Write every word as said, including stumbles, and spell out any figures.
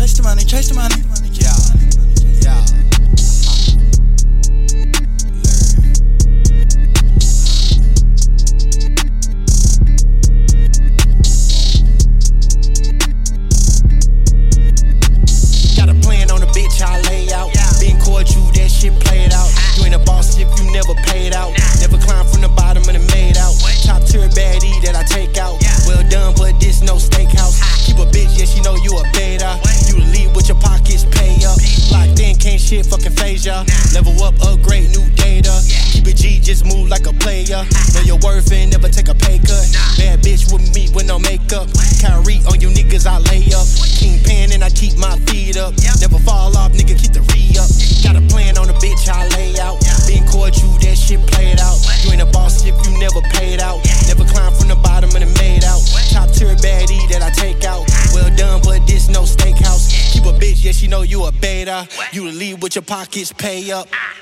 chase the money, chase the money. Yeah, yeah. Got a plan on the bitch I lay out. Been court you, that shit played out. You ain't a boss if you never paid out. Never climbed from the bottom and it made out. Top tier baddie that I take out. Well done, but this no steakhouse. Keep a bitch, yeah, she know you a beta. You leave with your pockets pay up. Locked in, can't shit fucking phase ya. Level up, upgrade, new data. Keep it G, just move like a player. Know your worth and never take a pay cut. Bad bitch with me with no makeup. Kyrie on you niggas, I lay up. Kingpin and I keep my feet up. Never fall off, nigga, keep the re up. Got a plan on the bitch I lay out. Been court you, that shit played out. You ain't a boss if you never paid out. Never climbed from the bottom and it made out. Top tier baddie that I take out. Well done, but this no steakhouse. Keep a bitch, yeah, she know you a beta. You leave with your pockets pay up.